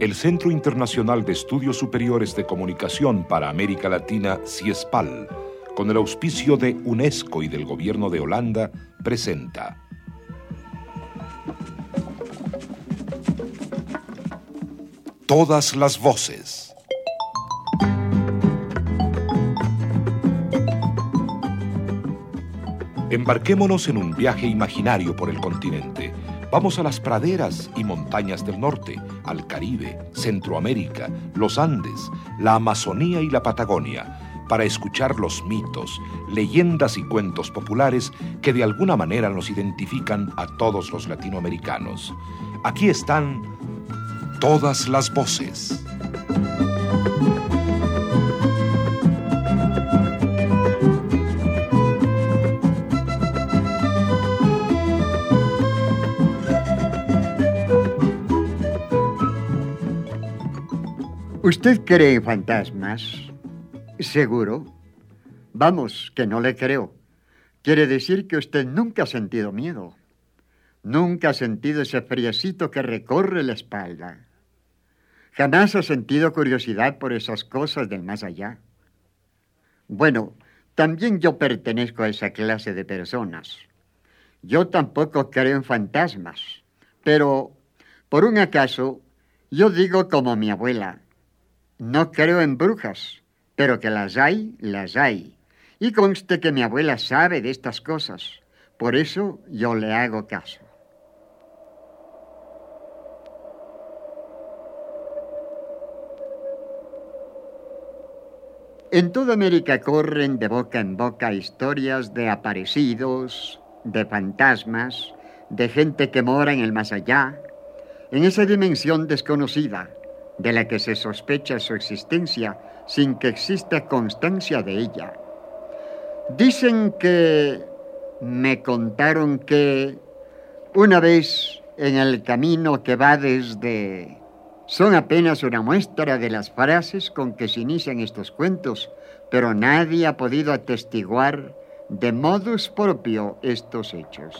El Centro Internacional de Estudios Superiores de Comunicación para América Latina, CIESPAL, con el auspicio de UNESCO y del Gobierno de Holanda, presenta Todas las voces. Embarquémonos en un viaje imaginario por el continente. Vamos a las praderas y montañas del norte, al Caribe, Centroamérica, los Andes, la Amazonía y la Patagonia, para escuchar los mitos, leyendas y cuentos populares que de alguna manera nos identifican a todos los latinoamericanos. Aquí están todas las voces. ¿Usted cree en fantasmas? ¿Seguro? Vamos, que no le creo. Quiere decir que usted nunca ha sentido miedo. Nunca ha sentido ese friecito que recorre la espalda. Jamás ha sentido curiosidad por esas cosas del más allá. Bueno, también yo pertenezco a esa clase de personas. Yo tampoco creo en fantasmas, pero por un acaso yo digo como mi abuela: no creo en brujas, pero que las hay, las hay. Y conste que mi abuela sabe de estas cosas. Por eso yo le hago caso. En toda América corren de boca en boca historias de aparecidos, de fantasmas, de gente que mora en el más allá, en esa dimensión desconocida, de la que se sospecha su existencia sin que exista constancia de ella. Dicen me contaron que una vez en el camino que va desde... Son apenas una muestra de las frases con que se inician estos cuentos, pero nadie ha podido atestiguar de modus propio estos hechos.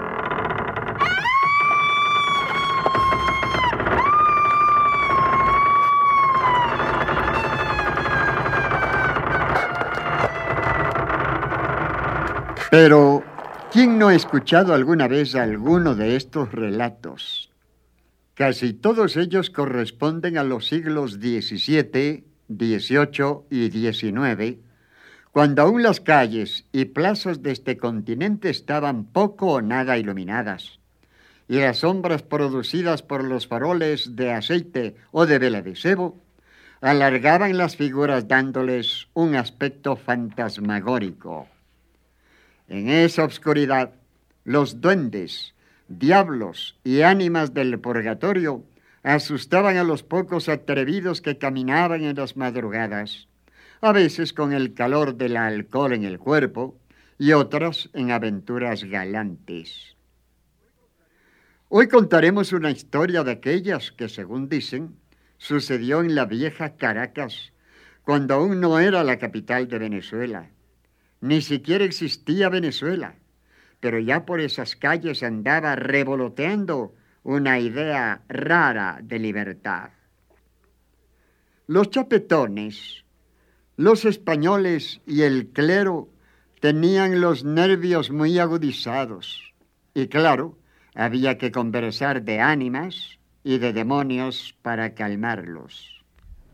Pero, ¿quién no ha escuchado alguna vez alguno de estos relatos? Casi todos ellos corresponden a los siglos XVII, XVIII y XIX, cuando aún las calles y plazas de este continente estaban poco o nada iluminadas, y las sombras producidas por los faroles de aceite o de vela de sebo alargaban las figuras dándoles un aspecto fantasmagórico. En esa oscuridad, los duendes, diablos y ánimas del purgatorio asustaban a los pocos atrevidos que caminaban en las madrugadas, a veces con el calor del alcohol en el cuerpo y otras en aventuras galantes. Hoy contaremos una historia de aquellas que, según dicen, sucedió en la vieja Caracas, cuando aún no era la capital de Venezuela. Ni siquiera existía Venezuela, pero ya por esas calles andaba revoloteando una idea rara de libertad. Los chapetones, los españoles y el clero tenían los nervios muy agudizados y, claro, había que conversar de ánimas y de demonios para calmarlos.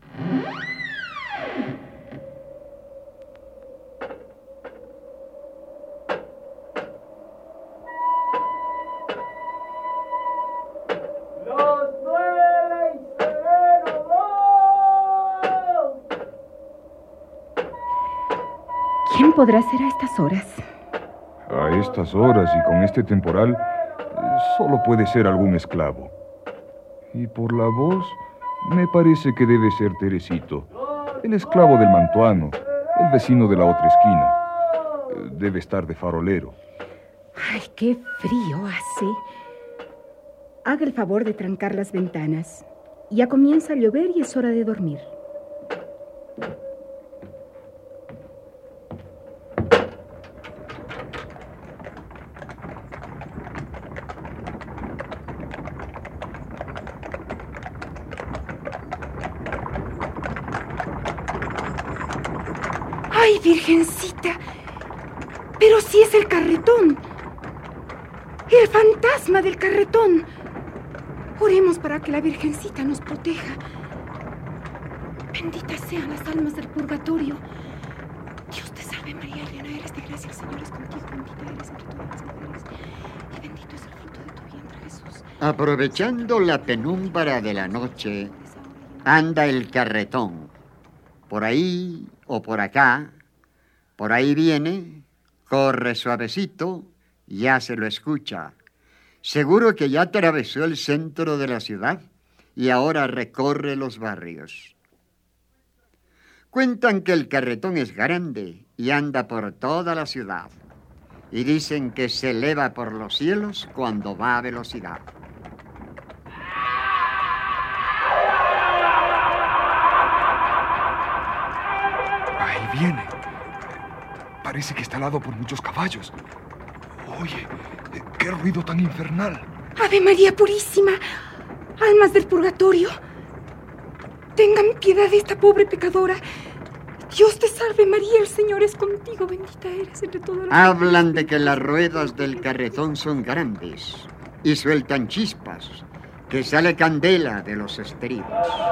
¿Quién podrá ser a estas horas? A estas horas y con este temporal, solo puede ser algún esclavo. Y por la voz, me parece que debe ser Teresito, el esclavo del mantuano, el vecino de la otra esquina. Debe estar de farolero. ¡Ay, qué frío hace! Haga el favor de trancar las ventanas. Ya comienza a llover y es hora de dormir. Virgencita, pero sí es el carretón. El fantasma del carretón. Oremos para que la Virgencita nos proteja. Benditas sean las almas del purgatorio. Dios te salve María, llena eres de gracia, el Señor es contigo, bendita eres entre todas las mujeres, y bendito es el fruto de tu vientre, Jesús. Aprovechando la penumbra de la noche, anda el carretón. Por ahí o por acá, por ahí viene, corre suavecito, ya se lo escucha. Seguro que ya atravesó el centro de la ciudad y ahora recorre los barrios. Cuentan que el carretón es grande y anda por toda la ciudad. Y dicen que se eleva por los cielos cuando va a velocidad. Ahí viene. Parece que está alado por muchos caballos. Oye, qué ruido tan infernal. Ave María Purísima, almas del purgatorio, tengan piedad de esta pobre pecadora. Dios te salve María, el Señor es contigo, bendita eres entre todas las... Hablan de que las ruedas del carretón son grandes y sueltan chispas, que sale candela de los estribos.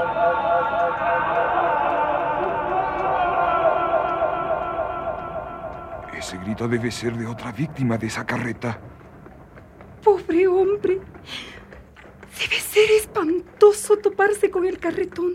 Ese grito debe ser de otra víctima de esa carreta. Pobre hombre, debe ser espantoso toparse con el carretón.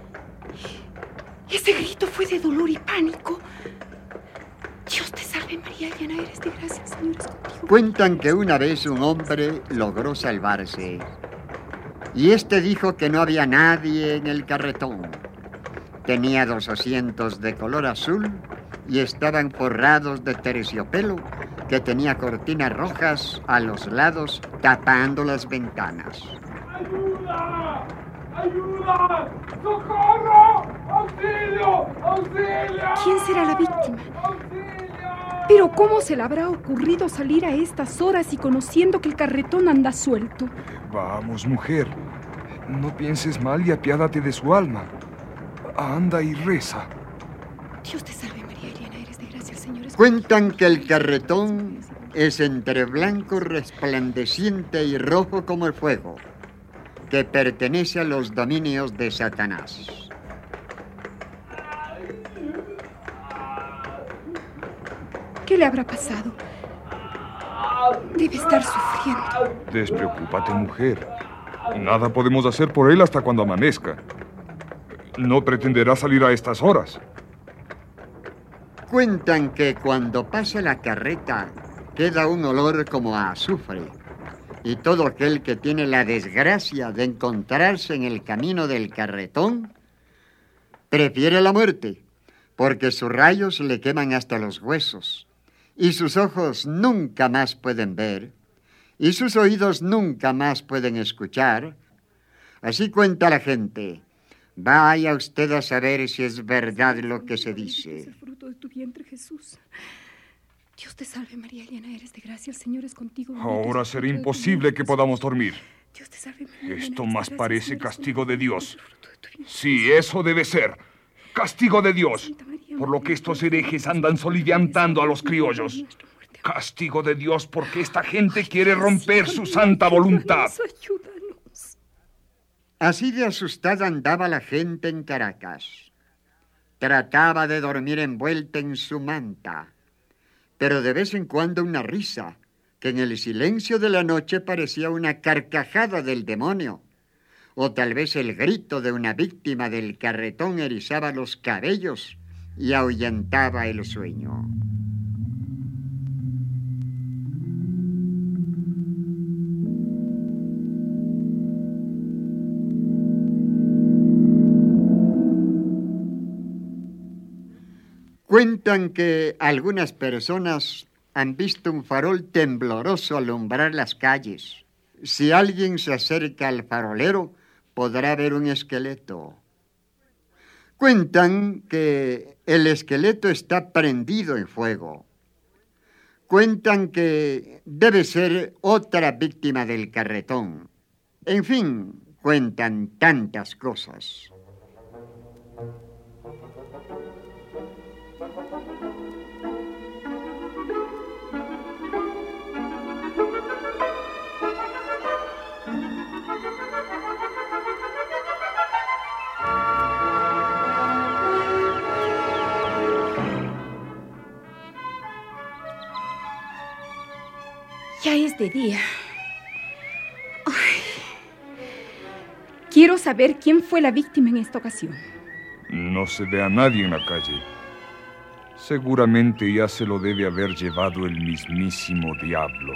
Ese grito fue de dolor y pánico. Dios te salve María, llena eres de gracia, el Señor es contigo. Cuentan que una vez un hombre logró salvarse y este dijo que no había nadie en el carretón. Tenía 2 asientos de color azul y estaban forrados de terciopelo que tenía cortinas rojas a los lados tapando las ventanas. ¡Ayuda! ¡Ayuda! ¡Socorro! ¡Auxilio! ¡Auxilio! ¿Quién será la víctima? ¡Auxilio! Pero ¿cómo se le habrá ocurrido salir a estas horas y conociendo que el carretón anda suelto? Vamos, mujer. No pienses mal y apiádate de su alma. Anda y reza. Dios te salve María, llena eres de gracia, el Señor es contigo. Cuentan que el carretón es entre blanco resplandeciente y rojo como el fuego, que pertenece a los dominios de Satanás. ¿Qué le habrá pasado? Debe estar sufriendo. Despreocúpate, mujer. Nada podemos hacer por él hasta cuando amanezca. No pretenderá salir a estas horas. Cuentan que cuando pasa la carreta queda un olor como a azufre. Y todo aquel que tiene la desgracia de encontrarse en el camino del carretón prefiere la muerte, porque sus rayos le queman hasta los huesos, y sus ojos nunca más pueden ver, y sus oídos nunca más pueden escuchar. Así cuenta la gente. Vaya usted a saber si es verdad lo que se Es dice. el fruto de tu vientre, Jesús. Dios te salve María, llena eres de gracia, el Señor es contigo. bendito Ahora es el será fruto de tu imposible vientre, que Jesús. podamos dormir. Dios te salve María, llena Esto eres de más gracia, el parece Señor es castigo contigo, de Dios. bendito es el fruto de tu vientre, Sí, Jesús. eso debe ser. Castigo de Dios. Santa María, Por lo que estos herejes andan soliviantando a los criollos. Castigo de Dios porque esta gente quiere romper su santa voluntad. Ayúdanos. Así de asustada andaba la gente en Caracas. Trataba de dormir envuelta en su manta, pero de vez en cuando una risa, que en el silencio de la noche parecía una carcajada del demonio, o tal vez el grito de una víctima del carretón erizaba los cabellos y ahuyentaba el sueño. Cuentan que algunas personas han visto un farol tembloroso alumbrar las calles. Si alguien se acerca al farolero, podrá ver un esqueleto. Cuentan que el esqueleto está prendido en fuego. Cuentan que debe ser otra víctima del carretón. En fin, cuentan tantas cosas. Ya es de día. Ay. Quiero saber quién fue la víctima en esta ocasión. No se ve a nadie en la calle. Seguramente ya se lo debe haber llevado el mismísimo diablo.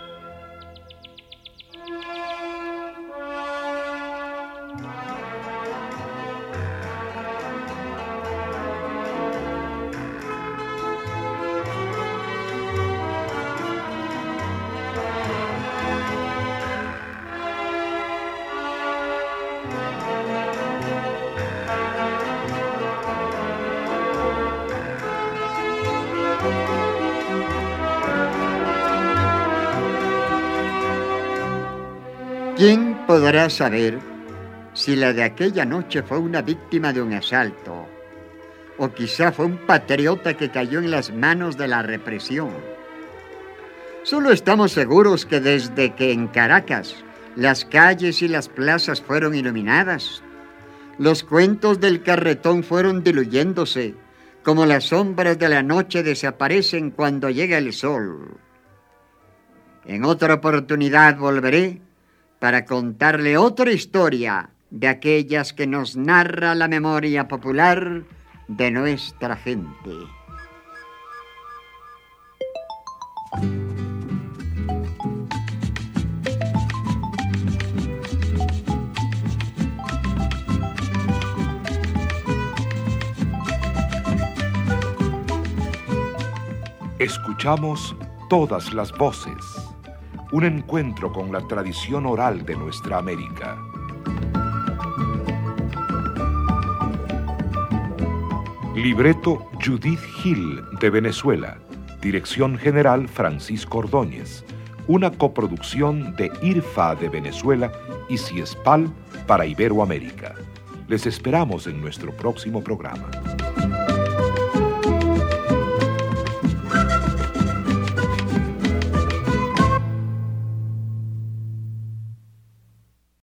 ¿Quién podrá saber si la de aquella noche fue una víctima de un asalto o quizá fue un patriota que cayó en las manos de la represión? Solo estamos seguros que desde que en Caracas las calles y las plazas fueron iluminadas, los cuentos del carretón fueron diluyéndose como las sombras de la noche desaparecen cuando llega el sol. En otra oportunidad volveré para contarle otra historia de aquellas que nos narra la memoria popular de nuestra gente. Escuchamos Todas las Voces, un encuentro con la tradición oral de nuestra América. Libreto Judith Gil, de Venezuela. Dirección general Francisco Ordóñez. Una coproducción de IRFA de Venezuela y CIESPAL para Iberoamérica. Les esperamos en nuestro próximo programa.